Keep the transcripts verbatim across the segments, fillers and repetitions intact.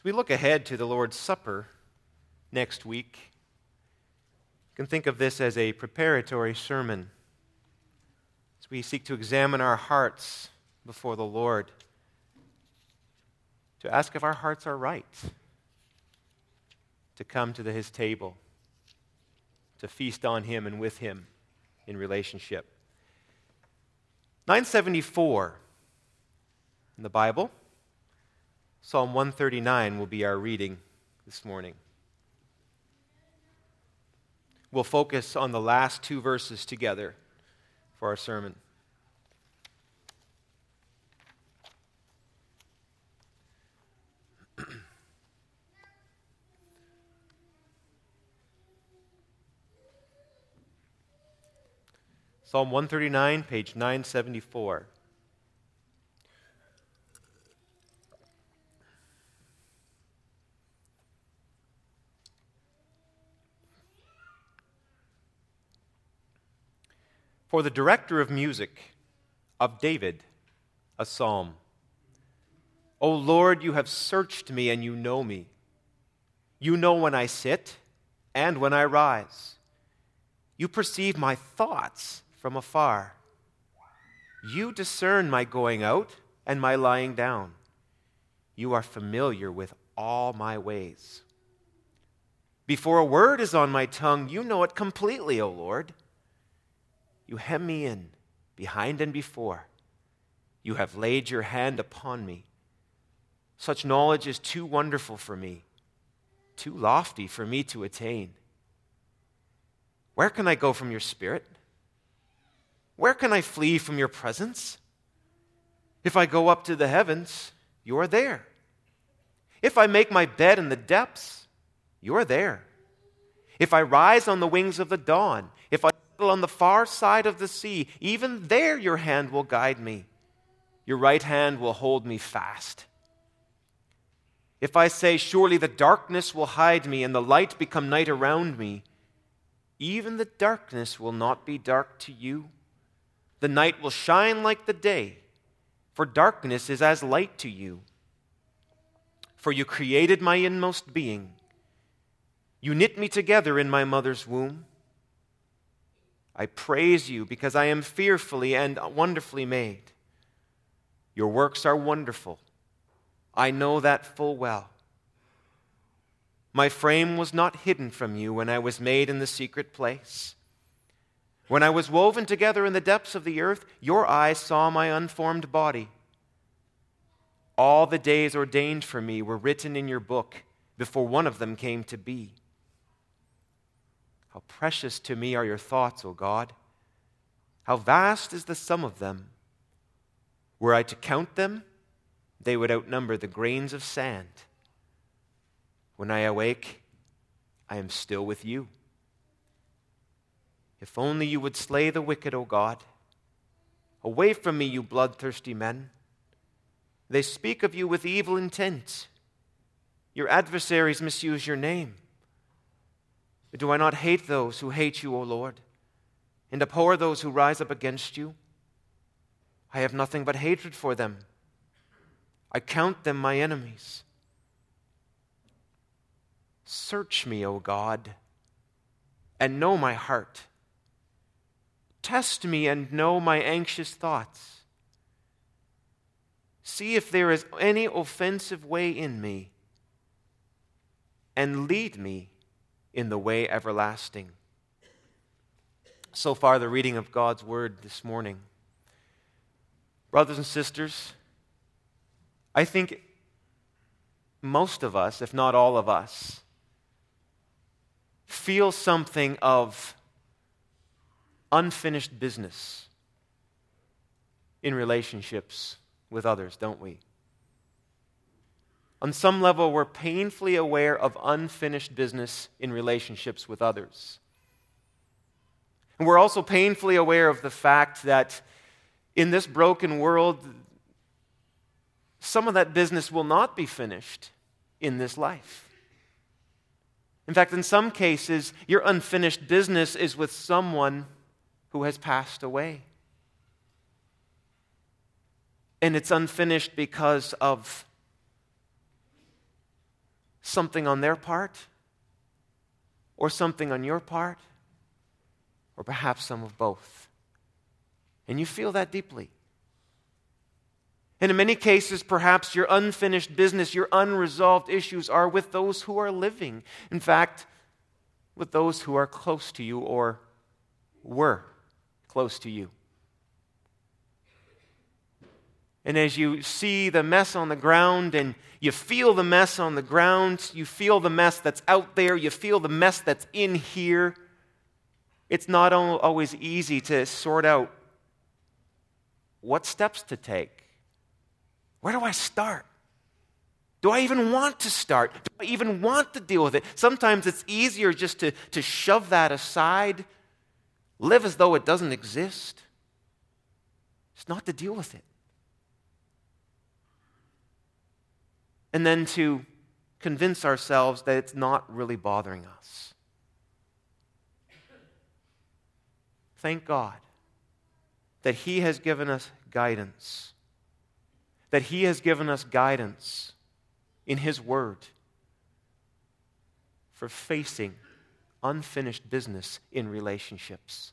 we look ahead to the Lord's Supper next week, you can think of this as a preparatory sermon as we seek to examine our hearts before the Lord, to ask if our hearts are right, to come to the, His table, to feast on Him and with Him in relationship. nine seventy-four in the Bible, Psalm one thirty-nine will be our reading this morning. We'll focus on the last two verses together for our sermon. Psalm one thirty-nine, page nine seventy-four. For the director of music, of David, a psalm. O Lord, you have searched me and you know me. You know when I sit and when I rise. You perceive my thoughts from afar. You discern my going out and my lying down. You are familiar with all my ways. Before a word is on my tongue, you know it completely, O Lord. You hem me in, behind and before. You have laid your hand upon me. Such knowledge is too wonderful for me, too lofty for me to attain. Where can I go from your spirit? Where can I flee from your presence? If I go up to the heavens, you are there. If I make my bed in the depths, you are there. If I rise on the wings of the dawn, if I settle on the far side of the sea, even there your hand will guide me. Your right hand will hold me fast. If I say, surely the darkness will hide me and the light become night around me, even the darkness will not be dark to you. The night will shine like the day, for darkness is as light to you. For you created my inmost being. You knit me together in my mother's womb. I praise you because I am fearfully and wonderfully made. Your works are wonderful. I know that full well. My frame was not hidden from you when I was made in the secret place. When I was woven together in the depths of the earth, your eyes saw my unformed body. All the days ordained for me were written in your book before one of them came to be. How precious to me are your thoughts, O God. How vast is the sum of them. Were I to count them, they would outnumber the grains of sand. When I awake, I am still with you. If only you would slay the wicked, O God. Away from me, you bloodthirsty men. They speak of you with evil intent. Your adversaries misuse your name. Do I not hate those who hate you, O Lord, and abhor those who rise up against you? I have nothing but hatred for them. I count them my enemies. Search me, O God, and know my heart. Test me and know my anxious thoughts. See if there is any offensive way in me, and lead me in the way everlasting. So far, the reading of God's word this morning. Brothers and sisters, I think most of us, if not all of us, feel something of unfinished business in relationships with others, don't we? On some level, we're painfully aware of unfinished business in relationships with others. And we're also painfully aware of the fact that in this broken world, some of that business will not be finished in this life. In fact, in some cases, your unfinished business is with someone who has passed away. And it's unfinished because of something on their part, or something on your part, or perhaps some of both. And you feel that deeply. And in many cases, perhaps your unfinished business, your unresolved issues are with those who are living. In fact, with those who are close to you or were close to you. And as you see the mess on the ground and you feel the mess on the ground, you feel the mess that's out there, you feel the mess that's in here, it's not always easy to sort out what steps to take. Where do I start? Do I even want to start? Do I even want to deal with it? Sometimes it's easier just to, to shove that aside, live as though it doesn't exist. It's not to deal with it. And then to convince ourselves that it's not really bothering us. Thank God that He has given us guidance. That He has given us guidance in His Word for facing unfinished business in relationships.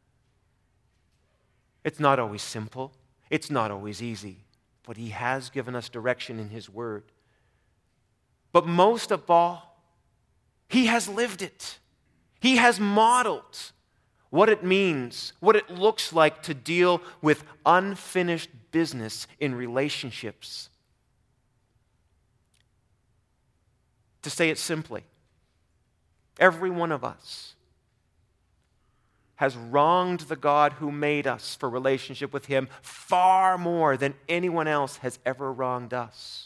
It's not always simple. It's not always easy. But He has given us direction in His Word. But most of all, He has lived it. He has modeled what it means, what it looks like to deal with unfinished business in relationships. To say it simply, every one of us has wronged the God who made us for relationship with Him far more than anyone else has ever wronged us.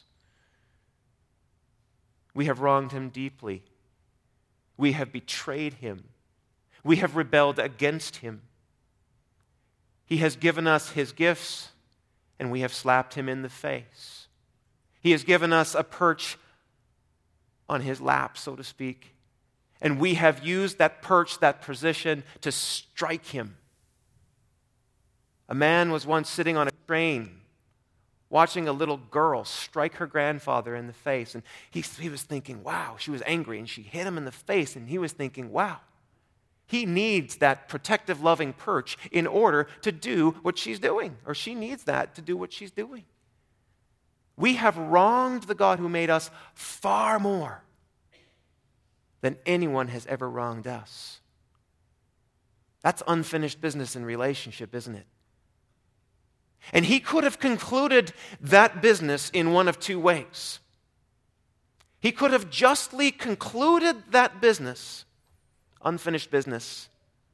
We have wronged Him deeply. We have betrayed Him. We have rebelled against Him. He has given us His gifts, and we have slapped Him in the face. He has given us a perch on His lap, so to speak, and we have used that perch, that position, to strike Him. A man was once sitting on a train watching a little girl strike her grandfather in the face, and he, he was thinking, wow, she was angry, and she hit him in the face, and he was thinking, wow, he needs that protective, loving perch in order to do what she's doing, or she needs that to do what she's doing. We have wronged the God who made us far more than anyone has ever wronged us. That's unfinished business in relationship, isn't it? And He could have concluded that business in one of two ways. He could have justly concluded that business, unfinished business,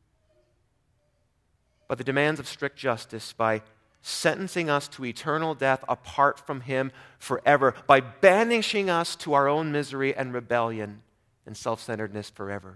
by the demands of strict justice, by sentencing us to eternal death apart from Him forever, by banishing us to our own misery and rebellion and self-centeredness forever.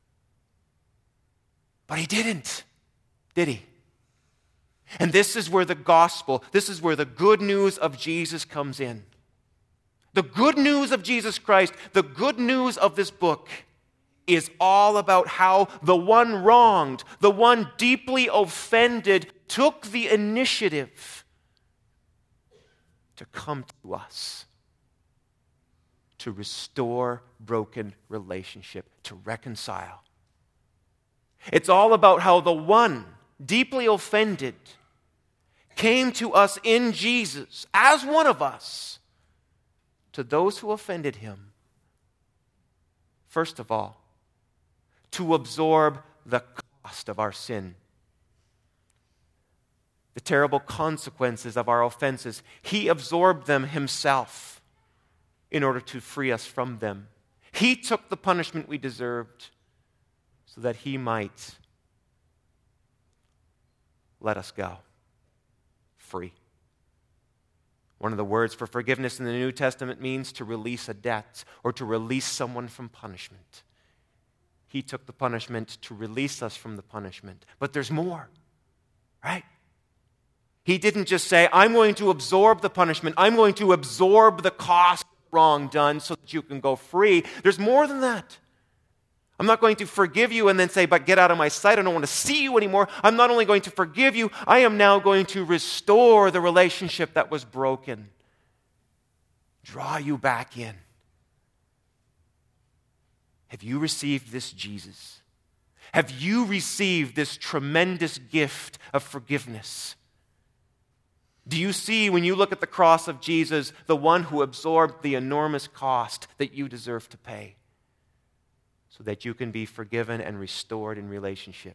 But He didn't, did He? And this is where the gospel, this is where the good news of Jesus comes in. The good news of Jesus Christ, the good news of this book, is all about how the one wronged, the one deeply offended, took the initiative to come to us, to restore broken relationship, to reconcile. It's all about how the one deeply offended came to us in Jesus as one of us, to those who offended Him. First of all, to absorb the cost of our sin, the terrible consequences of our offenses. He absorbed them Himself in order to free us from them. He took the punishment we deserved so that He might let us go free. One of the words for forgiveness in the New Testament means to release a debt or to release someone from punishment. He took the punishment to release us from the punishment. But there's more, right? He didn't just say, I'm going to absorb the punishment. I'm going to absorb the cost of wrong done so that you can go free. There's more than that. I'm not going to forgive you and then say, but get out of my sight. I don't want to see you anymore. I'm not only going to forgive you, I am now going to restore the relationship that was broken. Draw you back in. Have you received this Jesus? Have you received this tremendous gift of forgiveness? Do you see, when you look at the cross of Jesus, the one who absorbed the enormous cost that you deserve to pay so that you can be forgiven and restored in relationship?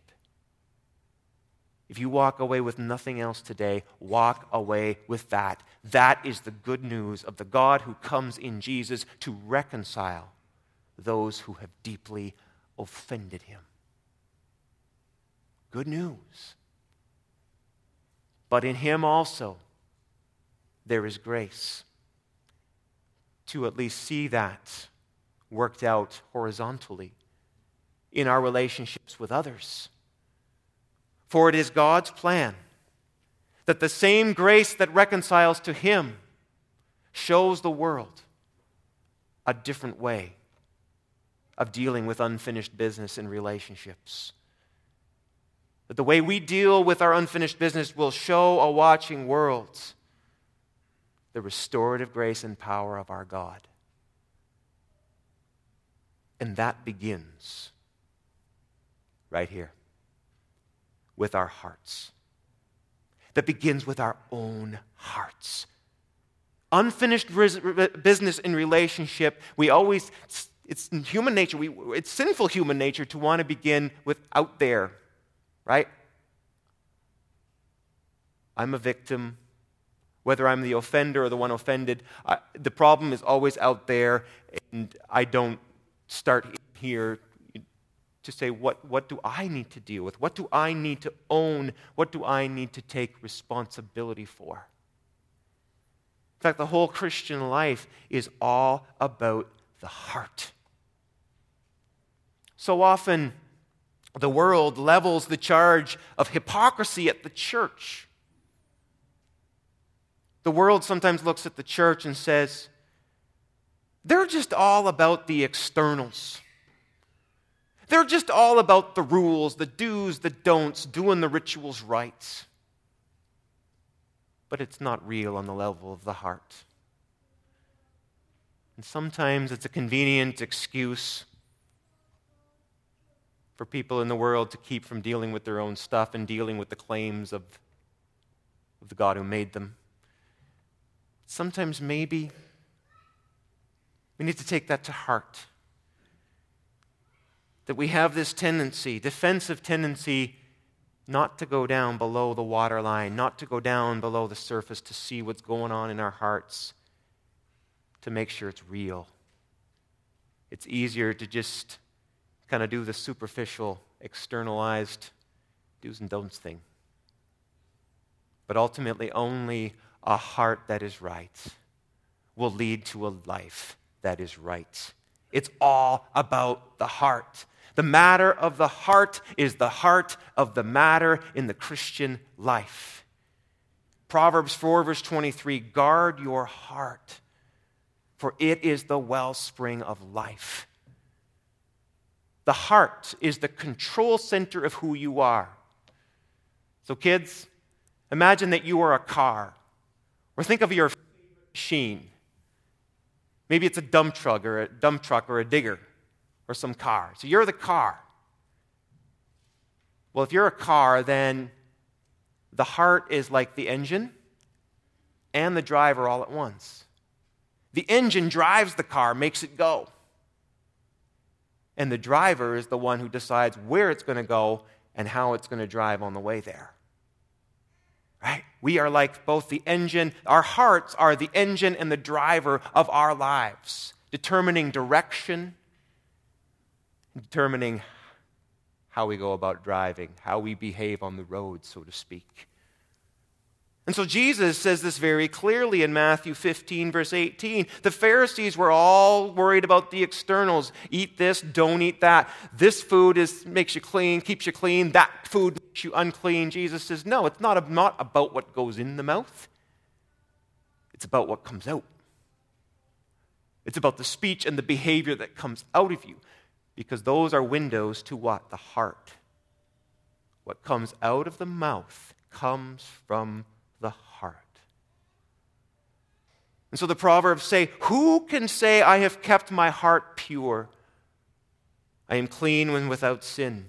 If you walk away with nothing else today, walk away with that. That is the good news of the God who comes in Jesus to reconcile those who have deeply offended him. Good news. But in him also, there is grace to at least see that worked out horizontally in our relationships with others. For it is God's plan that the same grace that reconciles to him shows the world a different way of dealing with unfinished business in relationships. That the way we deal with our unfinished business will show a watching world the restorative grace and power of our God. And that begins right here with our hearts. That begins with our own hearts. Unfinished business in relationship, we always, it's human nature, we, it's sinful human nature to want to begin with out there. Right? I'm a victim. Whether I'm the offender or the one offended, I, the problem is always out there, and I don't start here to say, what, what do I need to deal with? What do I need to own? What do I need to take responsibility for? In fact, the whole Christian life is all about the heart. So often, the world levels the charge of hypocrisy at the church. The world sometimes looks at the church and says, they're just all about the externals. They're just all about the rules, the do's, the don'ts, doing the rituals right. But it's not real on the level of the heart. And sometimes it's a convenient excuse for people in the world to keep from dealing with their own stuff and dealing with the claims of, of the God who made them. Sometimes maybe we need to take that to heart. That we have this tendency, defensive tendency, not to go down below the waterline, not to go down below the surface to see what's going on in our hearts, to make sure it's real. It's easier to just kind of do the superficial, externalized do's and don'ts thing. But ultimately, only a heart that is right will lead to a life that is right. It's all about the heart. The matter of the heart is the heart of the matter in the Christian life. Proverbs four, verse twenty-three, guard your heart, for it is the wellspring of life. The heart is the control center of who you are. So kids, imagine that you are a car. Or think of your machine. Maybe it's a dump truck or a dump truck or a digger or some car. So you're the car. Well, if you're a car, then the heart is like the engine and the driver all at once. The engine drives the car, makes it go. And the driver is the one who decides where it's going to go and how it's going to drive on the way there. Right? We are like both the engine, our hearts are the engine and the driver of our lives, determining direction, determining how we go about driving, how we behave on the road, so to speak. And so Jesus says this very clearly in Matthew fifteen, verse eighteen. The Pharisees were all worried about the externals. Eat this, don't eat that. This food is makes you clean, keeps you clean. That food makes you unclean. Jesus says, no, it's not, not about what goes in the mouth. It's about what comes out. It's about the speech and the behavior that comes out of you. Because those are windows to what? The heart. What comes out of the mouth comes from the heart. And so the Proverbs say, who can say, I have kept my heart pure I am clean when without sin.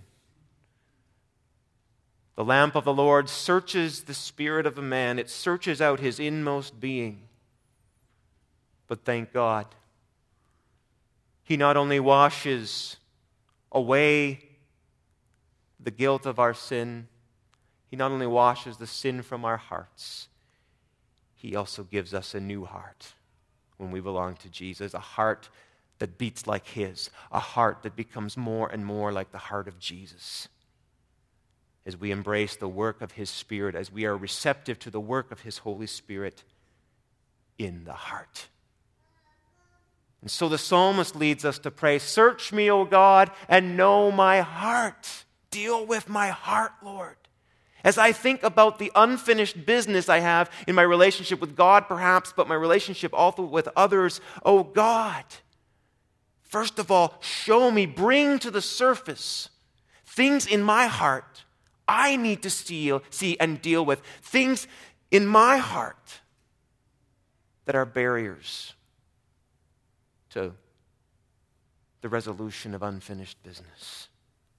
The lamp of the Lord searches the spirit of a man. It searches out his inmost being. But thank God, He not only washes away the guilt of our sin, He not only washes the sin from our hearts, He also gives us a new heart when we belong to Jesus, a heart that beats like His, a heart that becomes more and more like the heart of Jesus. As we embrace the work of His Spirit, as we are receptive to the work of His Holy Spirit in the heart. And so the psalmist leads us to pray, "Search me, O God, and know my heart." Deal with my heart, Lord. As I think about the unfinished business I have in my relationship with God, perhaps, but my relationship also with others, O God, first of all, show me, bring to the surface things in my heart I need to see, see and deal with. Things in my heart that are barriers to the resolution of unfinished business.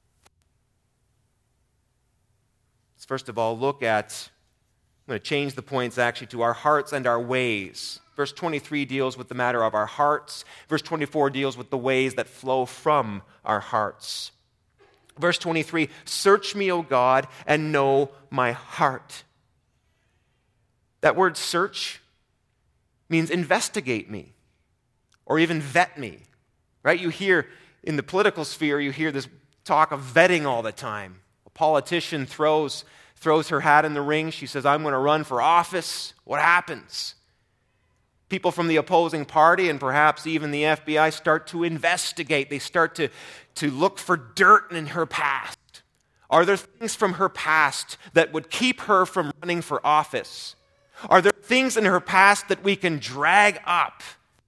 Let's first of all look at, I'm going to change the points actually to our hearts and our ways. Verse twenty-three deals with the matter of our hearts. Verse twenty-four deals with the ways that flow from our hearts. Verse twenty-three, "Search me, O God, and know my heart." That word search means investigate me, or even vet me, right? You hear in the political sphere, you hear this talk of vetting all the time. A politician throws, throws her hat in the ring. She says, "I'm going to run for office." What happens? People from the opposing party and perhaps even the F B I start to investigate. They start to, to look for dirt in her past. Are there things from her past that would keep her from running for office? Are there things in her past that we can drag up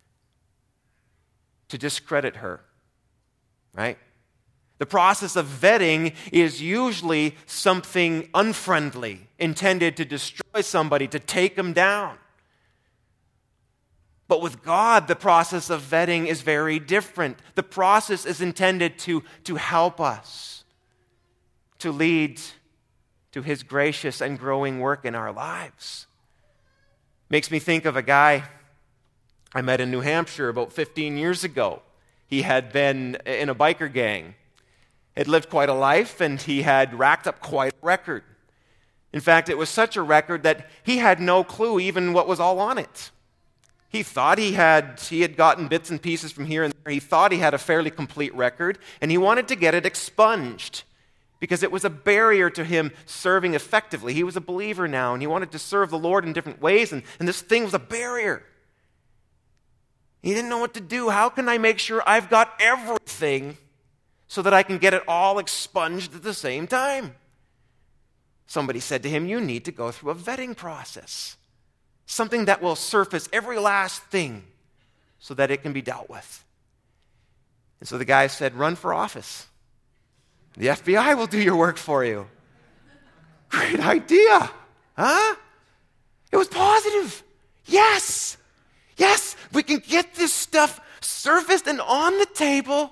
to discredit her? Right? The process of vetting is usually something unfriendly, intended to destroy somebody, to take them down. But with God, the process of vetting is very different. The process is intended to, to help us, to lead to His gracious and growing work in our lives. Makes me think of a guy I met in New Hampshire about fifteen years ago. He had been in a biker gang, had lived quite a life, and he had racked up quite a record. In fact, it was such a record that he had no clue even what was all on it. He thought he had, he had gotten bits and pieces from here and there. He thought he had a fairly complete record, and he wanted to get it expunged because it was a barrier to him serving effectively. He was a believer now, and he wanted to serve the Lord in different ways, and, and this thing was a barrier. He didn't know what to do. How can I make sure I've got everything so that I can get it all expunged at the same time? Somebody said to him, "You need to go through a vetting process. Something that will surface every last thing so that it can be dealt with." And so the guy said, "Run for office. The F B I will do your work for you." Great idea, huh? It was positive. Yes, yes, we can get this stuff surfaced and on the table.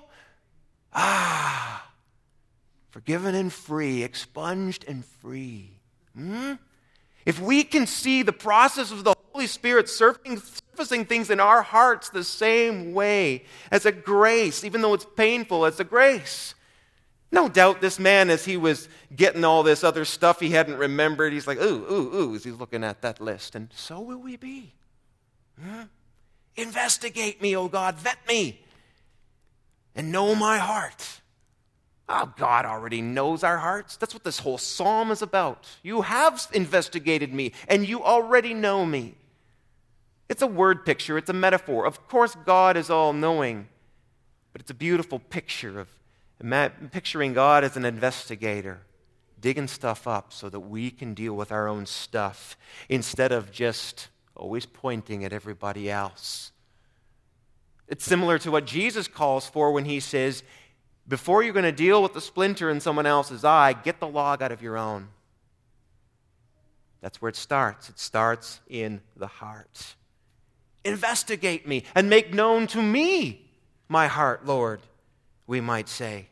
Ah, forgiven and free, expunged and free. Hmm? If we can see the process of the Holy Spirit surfacing, surfacing things in our hearts the same way as a grace, even though it's painful, as a grace. No doubt this man, as he was getting all this other stuff he hadn't remembered, he's like, ooh, ooh, ooh, as he's looking at that list. And so will we be. Huh? Investigate me, O God, vet me, and know my heart. Oh, God already knows our hearts. That's what this whole psalm is about. You have investigated me, and you already know me. It's a word picture. It's a metaphor. Of course, God is all-knowing, but it's a beautiful picture of picturing God as an investigator, digging stuff up so that we can deal with our own stuff instead of just always pointing at everybody else. It's similar to what Jesus calls for when He says, before you're going to deal with the splinter in someone else's eye, get the log out of your own. That's where it starts. It starts in the heart. Investigate me and make known to me my heart, Lord. we might say.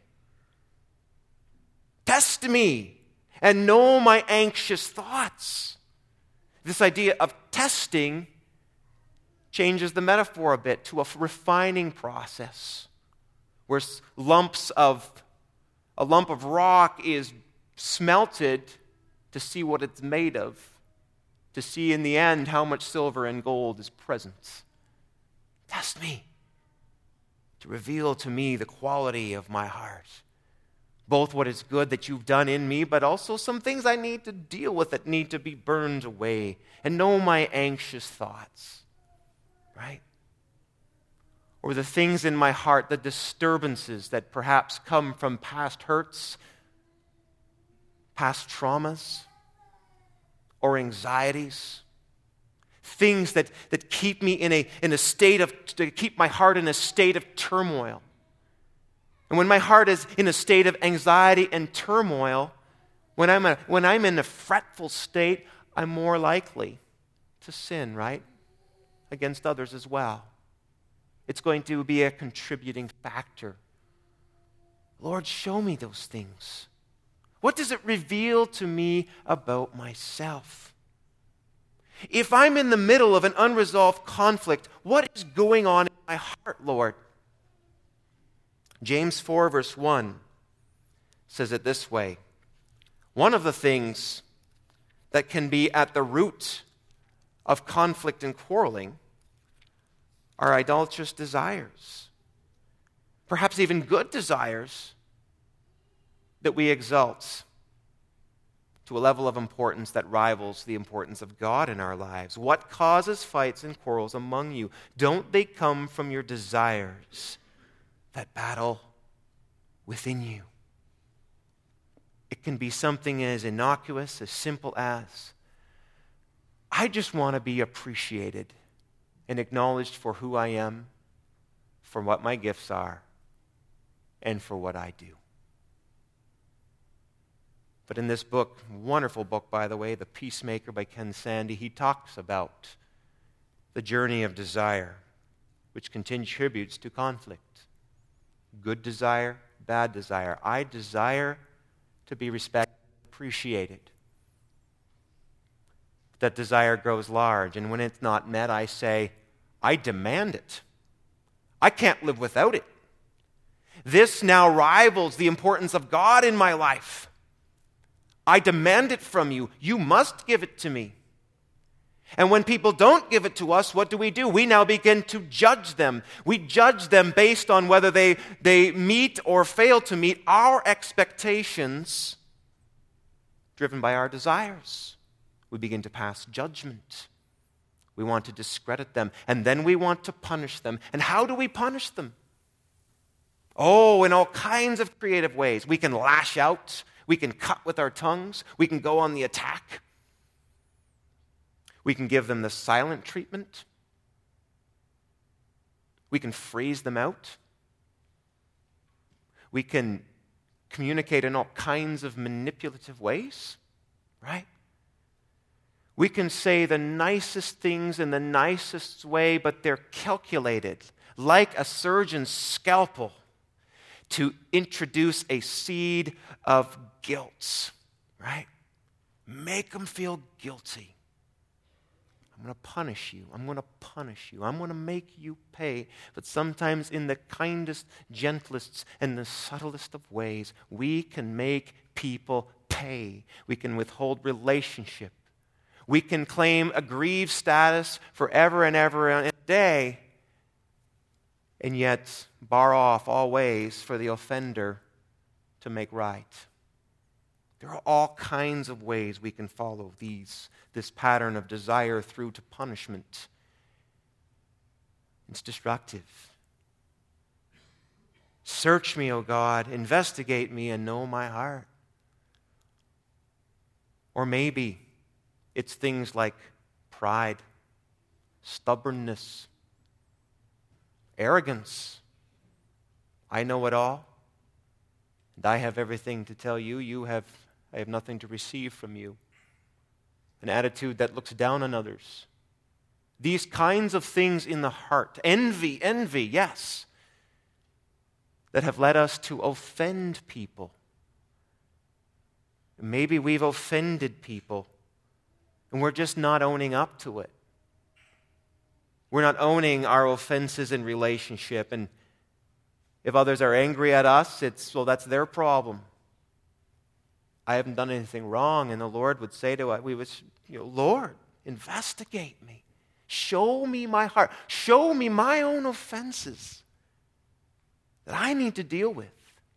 Test me and know my anxious thoughts. This idea of testing changes the metaphor a bit to a refining process where lumps of a lump of rock is smelted to see what it's made of, to see in the end how much silver and gold is present. Test me to reveal to me the quality of my heart, both what is good that you've done in me, but also some things I need to deal with that need to be burned away, and know my anxious thoughts, right? Or the things in my heart, the disturbances that perhaps come from past hurts, past traumas, or anxieties. Things that, that keep me in a, in a state of, to keep my heart in a state of turmoil. And when my heart is in a state of anxiety and turmoil, when I'm, a, when I'm in a fretful state, I'm more likely to sin, right? Against others as well. It's going to be a contributing factor. Lord, show me those things. What does it reveal to me about myself? If I'm in the middle of an unresolved conflict, what is going on in my heart, Lord? James four, verse one says it this way. One of the things that can be at the root of conflict and quarreling are idolatrous desires. Perhaps even good desires that we exalt to a level of importance that rivals the importance of God in our lives. What causes fights and quarrels among you? Don't they come from your desires that battle within you? It can be something as innocuous, as simple as, I just want to be appreciated and acknowledged for who I am, for what my gifts are, and for what I do. But in this book, wonderful book, by the way, The Peacemaker by Ken Sande, he talks about the journey of desire, which contributes to conflict. Good desire, bad desire. I desire to be respected, appreciated. That desire grows large, and when it's not met, I say, I demand it. I can't live without it. This now rivals the importance of God in my life. I demand it from you. You must give it to me. And when people don't give it to us, what do we do? We now begin to judge them. We judge them based on whether they, they meet or fail to meet our expectations driven by our desires. We begin to pass judgment. We want to discredit them. And then we want to punish them. And how do we punish them? Oh, in all kinds of creative ways. We can lash out. We can cut with our tongues. We can go on the attack. We can give them the silent treatment. We can freeze them out. We can communicate in all kinds of manipulative ways, right? We can say the nicest things in the nicest way, but they're calculated, like a surgeon's scalpel, to introduce a seed of guilt, right? Make them feel guilty. I'm going to punish you. I'm going to punish you. I'm going to make you pay. But sometimes in the kindest, gentlest, and the subtlest of ways, we can make people pay. We can withhold relationship. We can claim aggrieved status forever and ever and a day, and yet bar off all ways for the offender to make right. There are all kinds of ways we can follow these, this pattern of desire through to punishment. It's destructive. Search me, O God, investigate me and know my heart. Or maybe it's things like pride, stubbornness, arrogance. I know it all, and I have everything to tell you. You have, I have nothing to receive from you. An attitude that looks down on others. These kinds of things in the heart. Envy, envy, yes. that have led us to offend people. Maybe we've offended people, and we're just not owning up to it. We're not owning our offenses in relationship, and if others are angry at us, it's, well, that's their problem. I haven't done anything wrong, and the Lord would say to us, we would, you know, Lord, investigate me. Show me my heart. Show me my own offenses that I need to deal with.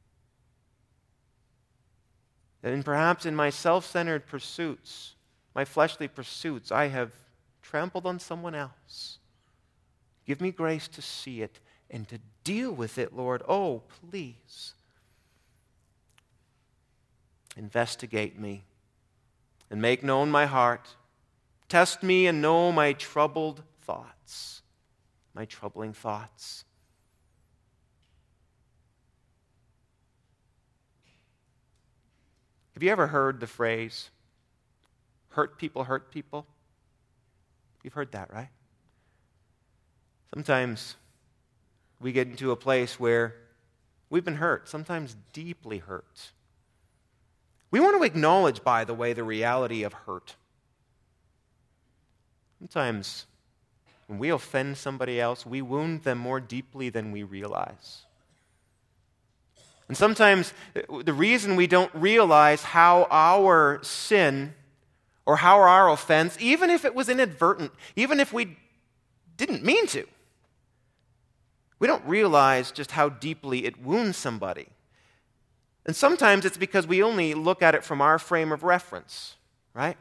And perhaps in my self-centered pursuits, my fleshly pursuits, I have trampled on someone else. Give me grace to see it and to deal with it, Lord. Oh, please. Investigate me and make known my heart. Test me and know my troubled thoughts, my troubling thoughts. Have you ever heard the phrase, hurt people hurt people? You've heard that, right? Sometimes we get into a place where we've been hurt, sometimes deeply hurt. We want to acknowledge, by the way, the reality of hurt. Sometimes when we offend somebody else, we wound them more deeply than we realize. And sometimes the reason we don't realize how our sin or how our offense, even if it was inadvertent, even if we didn't mean to, we don't realize just how deeply it wounds somebody. And sometimes it's because we only look at it from our frame of reference, right?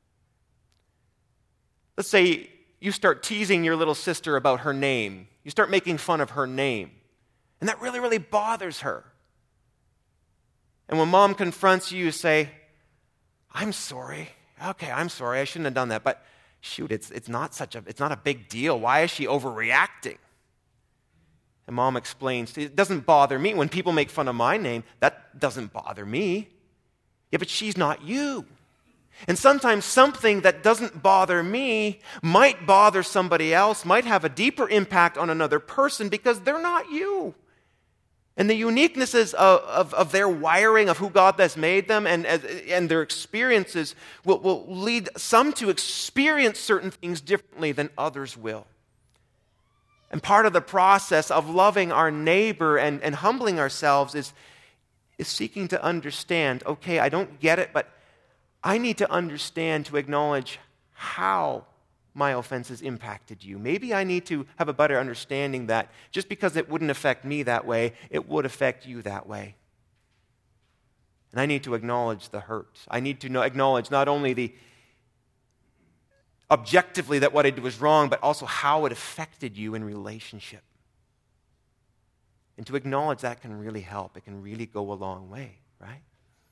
Let's say you start teasing your little sister about her name. You start making fun of her name. And that really, really bothers her. And when mom confronts you, you say, I'm sorry. Okay, I'm sorry. I shouldn't have done that. But shoot, it's, it's not such a, it's not a big deal. Why is she overreacting? And mom explains, it doesn't bother me. When people make fun of my name, that doesn't bother me. Yeah, but she's not you. And sometimes something that doesn't bother me might bother somebody else, might have a deeper impact on another person because they're not you. And the uniquenesses of, of, of their wiring, of who God has made them, and, and their experiences will, will lead some to experience certain things differently than others will. And part of the process of loving our neighbor and, and humbling ourselves is, is seeking to understand, okay, I don't get it, but I need to understand to acknowledge how my offenses impacted you. Maybe I need to have a better understanding that just because it wouldn't affect me that way, it would affect you that way. And I need to acknowledge the hurt. I need to know, acknowledge not only the objectively that what I did was wrong, but also how it affected you in relationship. And to acknowledge that can really help. It can really go a long way, right?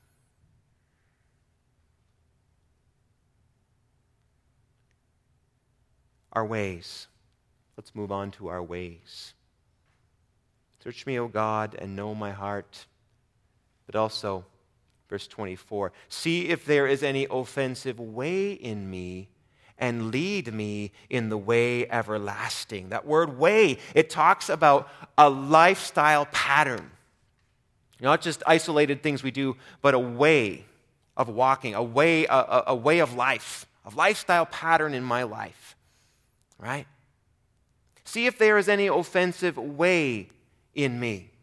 Our ways. Let's move on to our ways. Search me, O God, and know my heart. But also, verse twenty-four, see if there is any offensive way in me, and lead me in the way everlasting. That word way, it talks about a lifestyle pattern. Not just isolated things we do, but a way of walking, a way, a, a, a way of life, a lifestyle pattern in my life. Right? See if there is any offensive way in me.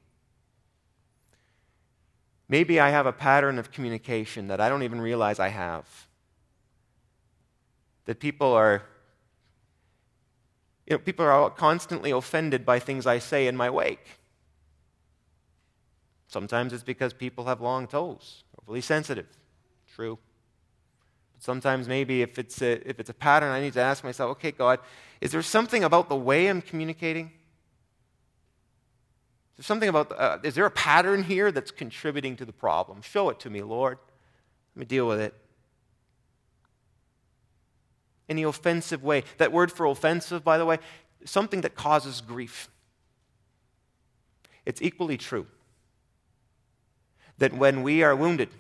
Maybe I have a pattern of communication that I don't even realize I have. That people are, you know, people are constantly offended by things I say in my wake. Sometimes it's because people have long toes, overly sensitive. True. Sometimes maybe if it's a, if it's a pattern, I need to ask myself, okay, God, is there something about the way I'm communicating? Is there something about, uh, is there a pattern here that's contributing to the problem? Show it to me, Lord. Let me deal with it. Any offensive way. That word for offensive, by the way, something that causes grief. It's equally true that when we are wounded,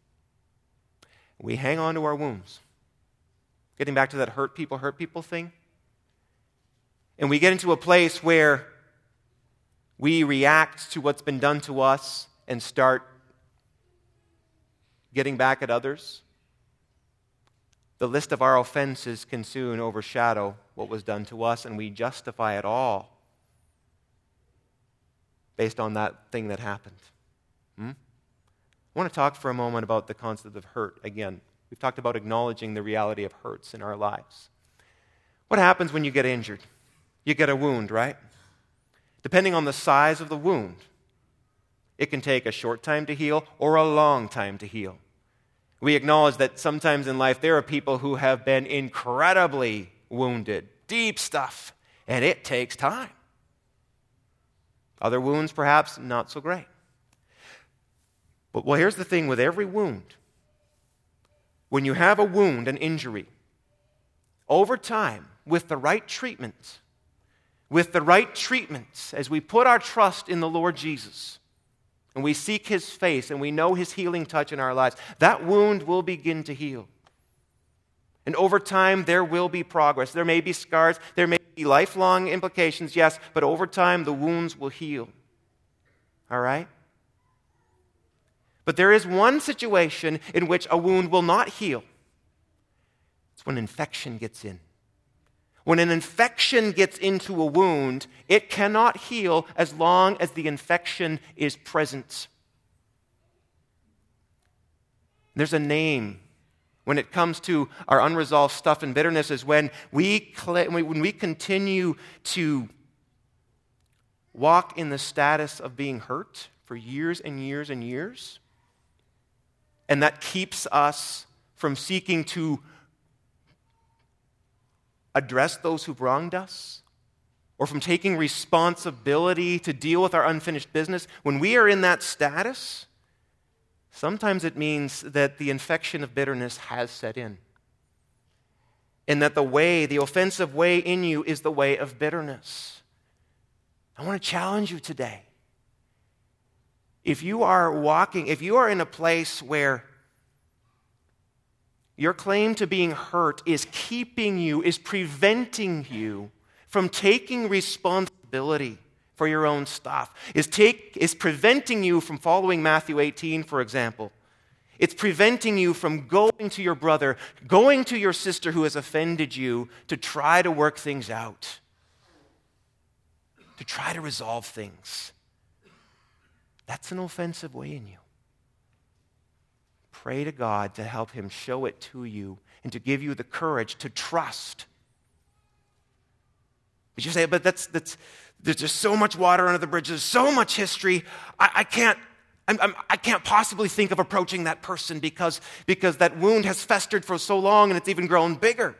we hang on to our wounds. Getting back to that hurt people, hurt people thing. And we get into a place where we react to what's been done to us and start getting back at others, the list of our offenses can soon overshadow what was done to us, and we justify it all based on that thing that happened. Hmm? I want to talk for a moment about the concept of hurt again. We've talked about acknowledging the reality of hurts in our lives. What happens when you get injured? You get a wound, right? Depending on the size of the wound, it can take a short time to heal or a long time to heal. We acknowledge that sometimes in life there are people who have been incredibly wounded, deep stuff, and it takes time. Other wounds, perhaps, not so great. But well, here's the thing with every wound. When you have a wound, an injury, over time, with the right treatment, with the right treatment, as we put our trust in the Lord Jesus, and we seek His face, and we know His healing touch in our lives, that wound will begin to heal. And over time, there will be progress. There may be scars, there may be lifelong implications, yes, but over time, the wounds will heal. All right? But there is one situation in which a wound will not heal. It's when infection gets in. When an infection gets into a wound, it cannot heal as long as the infection is present. There's a name when it comes to our unresolved stuff and bitterness, is when we, when we continue to walk in the status of being hurt for years and years and years, and that keeps us from seeking to address those who've wronged us, or from taking responsibility to deal with our unfinished business. When we are in that status, sometimes it means that the infection of bitterness has set in, and that the way, the offensive way in you is the way of bitterness. I want to challenge you today. If you are walking, if you are in a place where your claim to being hurt is keeping you, is preventing you from taking responsibility for your own stuff, is, take, is preventing you from following Matthew eighteen, for example. It's preventing you from going to your brother, going to your sister who has offended you to try to work things out, to try to resolve things. That's an offensive way in you. Pray to God to help Him show it to you and to give you the courage to trust. But you say, but that's, that's there's just so much water under the bridge, there's so much history, I, I can't I'm, I'm, I can't possibly think of approaching that person because, because that wound has festered for so long and it's even grown bigger.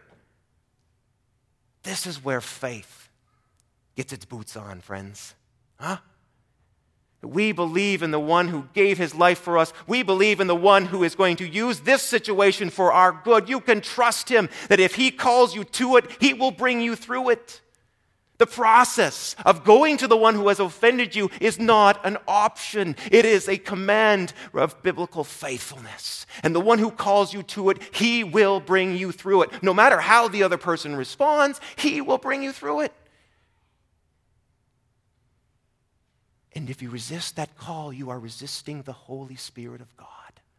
This is where faith gets its boots on, friends. Huh? We believe in the one who gave His life for us. We believe in the one who is going to use this situation for our good. You can trust Him that if He calls you to it, He will bring you through it. The process of going to the one who has offended you is not an option. It is a command of biblical faithfulness. And the one who calls you to it, He will bring you through it. No matter how the other person responds, He will bring you through it. And if you resist that call, you are resisting the Holy Spirit of God.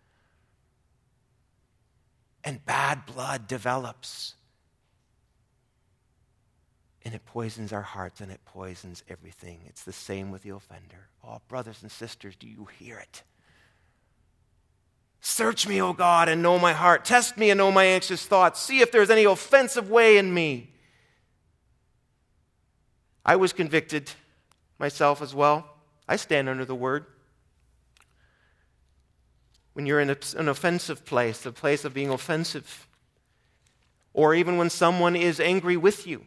And bad blood develops. And it poisons our hearts and it poisons everything. It's the same with the offender. Oh, brothers and sisters, do you hear it? Search me, O God, and know my heart. Test me and know my anxious thoughts. See if there's any offensive way in me. I was convicted myself as well. I stand under the word. When you're in a, an offensive place, a place of being offensive, or even when someone is angry with you,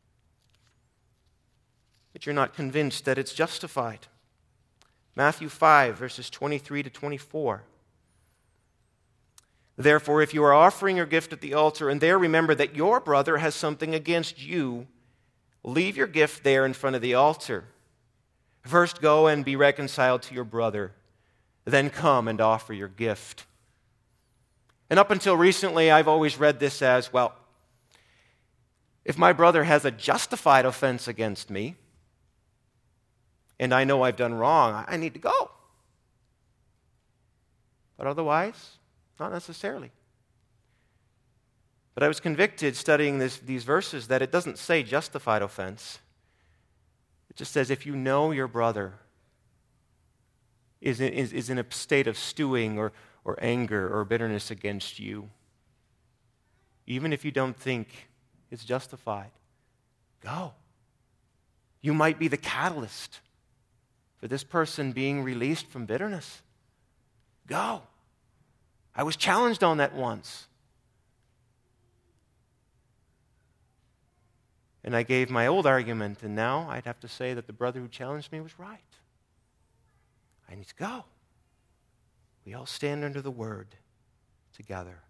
but you're not convinced that it's justified. Matthew five, verses twenty-three to twenty-four. Therefore, if you are offering your gift at the altar, and there remember that your brother has something against you, leave your gift there in front of the altar. First go and be reconciled to your brother, then come and offer your gift. And up until recently, I've always read this as, well, if my brother has a justified offense against me, and I know I've done wrong, I need to go. But otherwise, not necessarily. But I was convicted studying this, these verses that it doesn't say justified offense. It just says if you know your brother is in, is, is in a state of stewing or, or anger or bitterness against you, even if you don't think it's justified, go. You might be the catalyst for this person being released from bitterness. Go. I was challenged on that once. And I gave my old argument, and now I'd have to say that the brother who challenged me was right. I need to go. We all stand under the word together.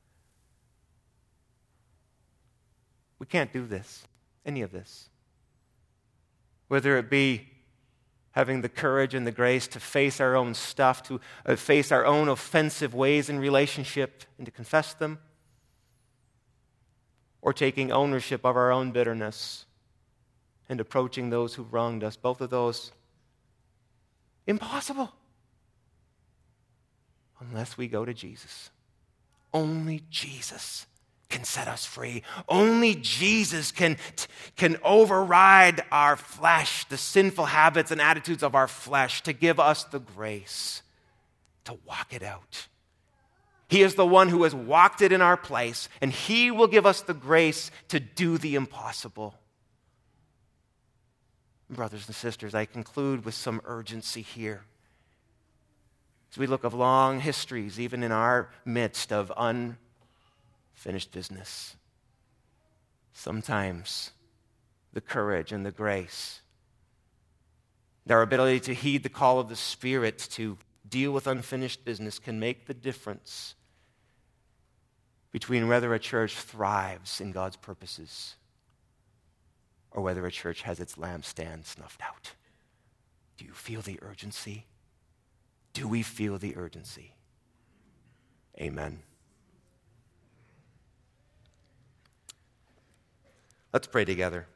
We can't do this, any of this. Whether it be having the courage and the grace to face our own stuff, to uh, face our own offensive ways in relationship and to confess them, or taking ownership of our own bitterness and approaching those who've wronged us. Both of those, impossible. Unless we go to Jesus. Only Jesus can set us free. Only Jesus can, can override our flesh, the sinful habits and attitudes of our flesh, to give us the grace to walk it out. He is the one who has walked it in our place, and He will give us the grace to do the impossible. Brothers and sisters, I conclude with some urgency here. As we look of long histories, even in our midst of unfinished business, sometimes the courage and the grace, our ability to heed the call of the Spirit to deal with unfinished business can make the difference between whether a church thrives in God's purposes or whether a church has its lampstand snuffed out. Do you feel the urgency? Do we feel the urgency? Amen. Let's pray together.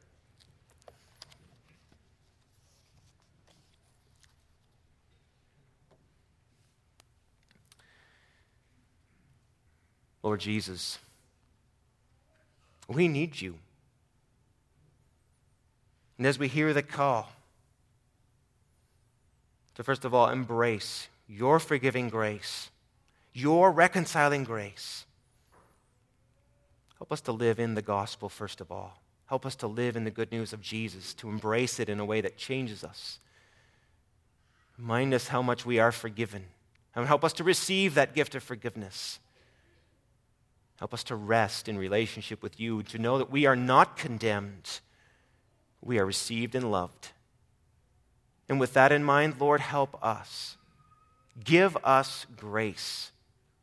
Lord Jesus, we need you. And as we hear the call to first of all embrace your forgiving grace, your reconciling grace, help us to live in the gospel first of all. Help us to live in the good news of Jesus, to embrace it in a way that changes us. Remind us how much we are forgiven, and help us to receive that gift of forgiveness. Help us to rest in relationship with you, to know that we are not condemned. We are received and loved. And with that in mind, Lord, help us. Give us grace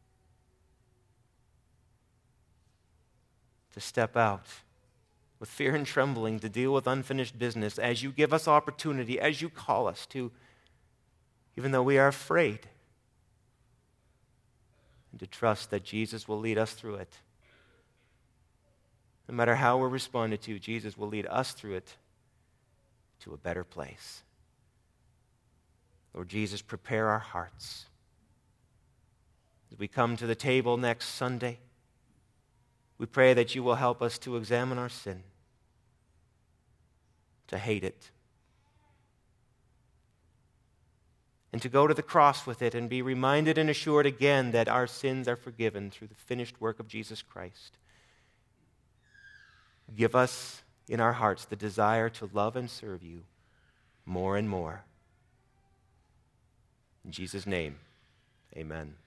to step out with fear and trembling to deal with unfinished business as you give us opportunity, as you call us to, even though we are afraid. And to trust that Jesus will lead us through it. No matter how we're responded to, Jesus will lead us through it to a better place. Lord Jesus, prepare our hearts. As we come to the table next Sunday, we pray that you will help us to examine our sin, to hate it, and to go to the cross with it and be reminded and assured again that our sins are forgiven through the finished work of Jesus Christ. Give us in our hearts the desire to love and serve you more and more. In Jesus' name, amen.